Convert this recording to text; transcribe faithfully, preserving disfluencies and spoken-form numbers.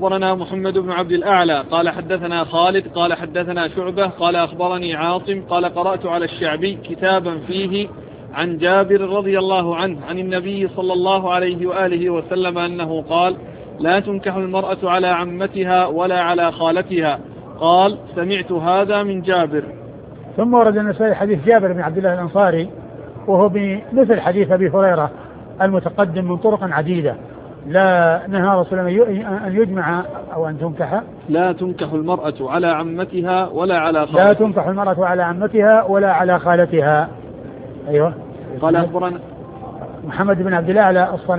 أخبرنا محمد بن عبد الأعلى قال حدثنا خالد قال حدثنا شعبة قال أخبرني عاصم قال قرأت على الشعبي كتابا فيه عن جابر رضي الله عنه عن النبي صلى الله عليه وآله وسلم أنه قال لا تنكح المرأة على عمتها ولا على خالتها. قال سمعت هذا من جابر. ثم ورد النسائي حديث جابر بن عبد الله الأنصاري وهو بمثل حديث أبي هريرة المتقدم من طرق عديدة. لا نهى رسول الله أن يجمع أو أن تنكح لا تنكح المرأة على عمتها ولا على خالتها لا تنكح المرأة على عمتها ولا على خالتها. أيوة. قال أخبرنا محمد بن عبد الأعلى